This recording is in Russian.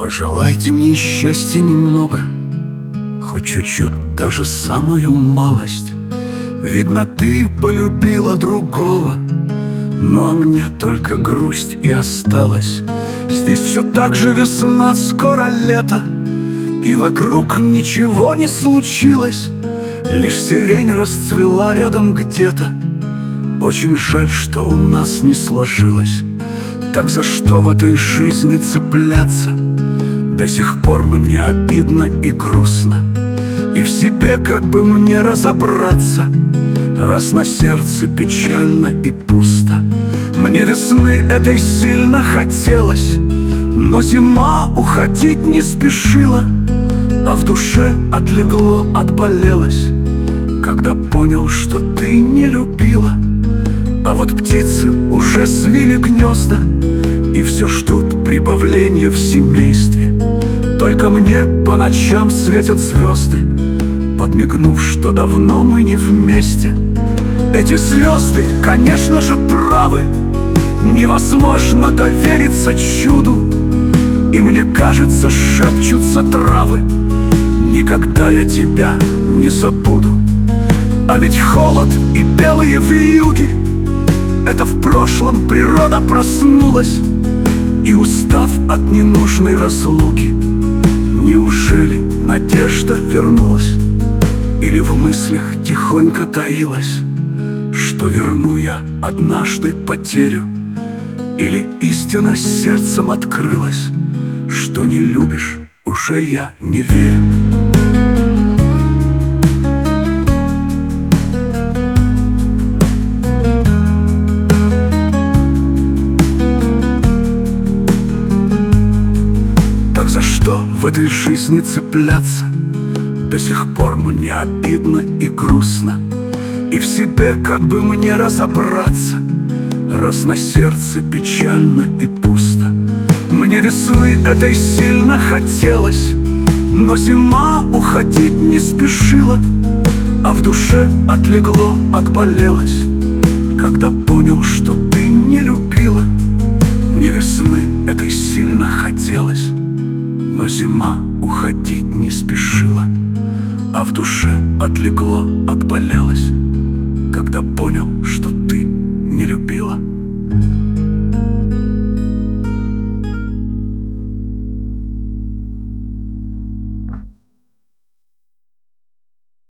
Пожелайте мне счастья немного, хоть чуть-чуть, даже самую малость. Видно, ты полюбила другого, но мне только грусть и осталась. Здесь все так же весна, скоро лето, и вокруг ничего не случилось. Лишь сирень расцвела рядом где-то. Очень жаль, что у нас не сложилось. Так за что в этой жизни цепляться? До сих пор мне обидно и грустно, и в себе как бы мне разобраться, раз на сердце печально и пусто. Мне весны этой сильно хотелось, но зима уходить не спешила, а в душе отлегло, отболелось, когда понял, что ты не любила. А вот птицы уже свили гнезда и все ждут прибавления в семействе. Только мне по ночам светят звезды, подмигнув, что давно мы не вместе. Эти звезды, конечно же, правы, невозможно довериться чуду. И мне кажется, шепчутся травы: никогда я тебя не забуду. А ведь холод и белые вьюги — это в прошлом природа проснулась. И устав от ненужной разлуки, неужели надежда вернулась? Или в мыслях тихонько таилась, что верну я однажды потерю? Или истина сердцем открылась, что не любишь, уже я не верю. Так за что в этой жизни цепляться? До сих пор мне обидно и грустно, и в себе как бы мне разобраться, раз на сердце печально и пусто. Мне весны этой сильно хотелось, но зима уходить не спешила, а в душе отлегло, отболелось, когда понял, что ты не любила. Мне весны этой сильно хотелось, но зима уходить не спешила, а в душе отлегло, отболелось, когда понял, что ты не любила.